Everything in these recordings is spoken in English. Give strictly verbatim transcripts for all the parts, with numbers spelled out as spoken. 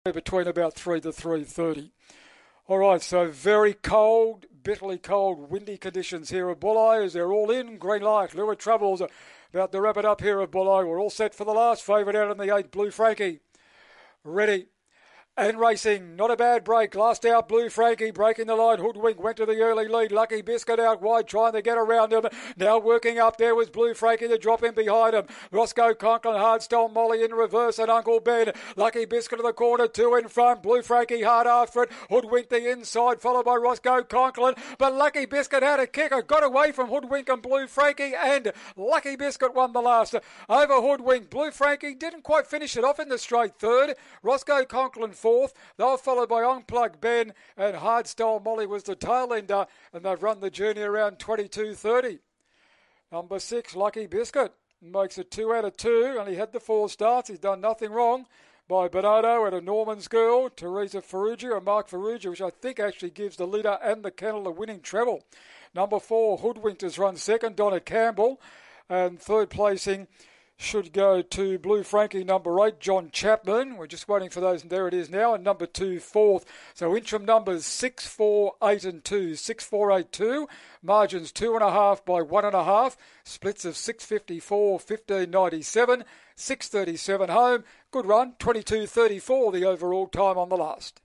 between about three to three thirty. All right, so very cold, bitterly cold, windy conditions here at Bulli as they're all in. Green light. Lure Travels about to wrap it up here at Bulli. We're all set for the last. Favourite out in the eight, Blue Frankie. Ready. And racing, not a bad break. Last out, Blue Frankie breaking the line. Hoodwink went to the early lead. Lucky Biscuit out wide, trying to get around him. Now working up there was Blue Frankie to drop in behind him. Roscoe Conklin, Hardstone Molly in reverse, and Uncle Ben. Lucky Biscuit to the corner, two in front. Blue Frankie hard after it. Hoodwink the inside, followed by Roscoe Conklin. But Lucky Biscuit had a kicker, got away from Hoodwink and Blue Frankie, and Lucky Biscuit won the last. Over Hoodwink, Blue Frankie didn't quite finish it off in the straight third. Roscoe Conklin fourth. They were followed by Unplug Ben, and Hardstyle Molly was the tail ender, and they've run the journey around twenty-two thirty. Number six, Lucky Biscuit, makes it two out of two, and he had the four starts. He's done nothing wrong. By Bernardo and a Norman's Girl, Teresa Ferrugia and Mark Ferrugia, which I think actually gives the leader and the kennel a winning treble. Number four, Hoodwinked has run second, Donna Campbell, and third placing should go to Blue Frankie, number eight, John Chapman. We're just waiting for those, and there it is now. And number two, fourth. So interim numbers six, four, eight, and two. Six, four, eight, two. Margins two and a half by one and a half. Splits of six fifty-four, fifteen ninety-seven, six thirty-seven home. Good run, twenty-two thirty-four the overall time on the last.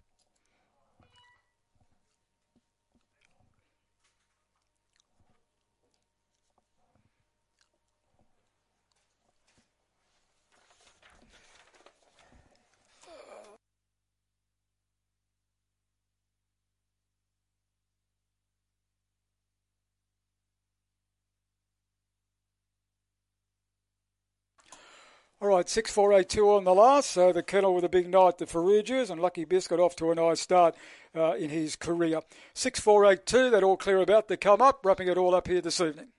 All right, six four eight two on the last. So the kennel with a big night, the Ferrugias, and Lucky Biscuit off to a nice start uh, in his career. six four eight two, that all clear about to come up, wrapping it all up here this evening.